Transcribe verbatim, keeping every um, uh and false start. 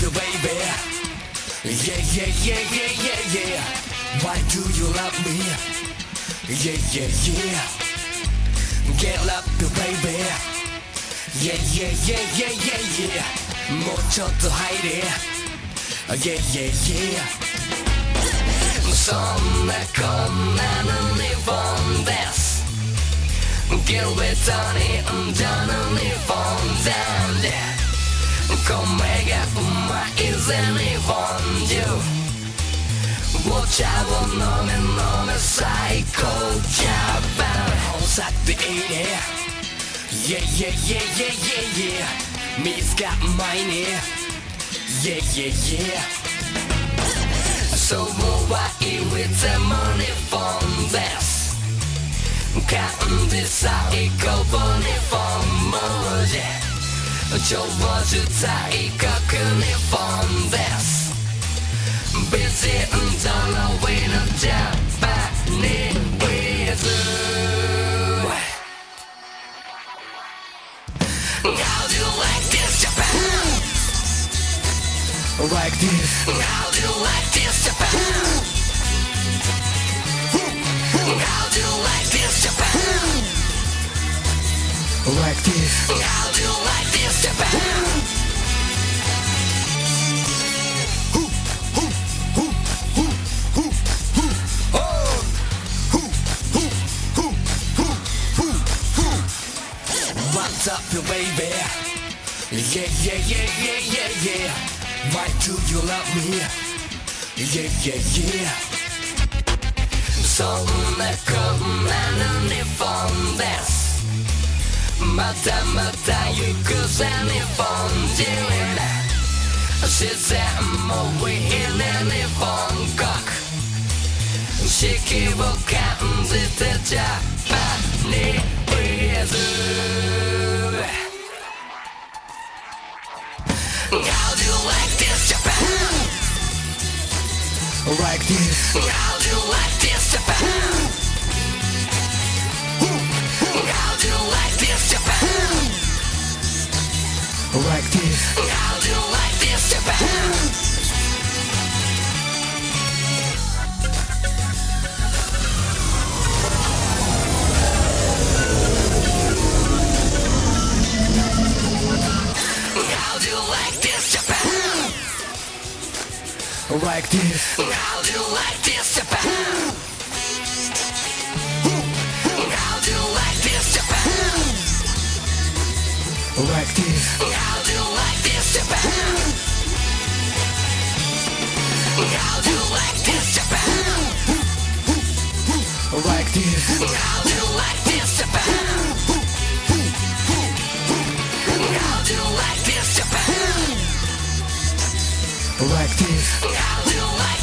you, baby. Yeah, yeah, yeah, yeah, yeah, yeah. Why do you love me? Yeah, yeah, yeah. Get love you, baby. Yeah, yeah, yeah, yeah, yeah, yeah. もうちょっと入れ Yeah, yeah, yeah. そんなこんなの日本です。Get with Tony and Johnny 日本なんで米がうまいぜ日本中お茶を飲め飲め最高ジャパン本作でいいね Yeah, yeah, yeah, yeah, yeah, yeah 水がうまいね Yeah, yeah, yeah そうはいつも日本です感じ最高日本文字超受大国日本です美人ドロウィのジャパニーズ How do you like this Japan? Like this How do you like this Japan? How do you like this Japan? Like this How do you like this Japan? What's up, you baby? Yeah, yeah, yeah, yeah, yeah, yeah. Why do you love me? Yeah, yeah, yeah. そんなこんなの日本ですまだまだ行くぜ日本人自然もいいね日本国四季を感じてジャパニーズ How do you like this Japan? Like this How do you like this Japan? How do you like this Japan? Like this How do you like this Japan? How do you like this Japan? Like this How do you like this Japan? How do you like this Japan? Like this How do you like this Japan? How do you like this Japan? Like this How do you like this Japan? How do you like this Japan? Like this How do you like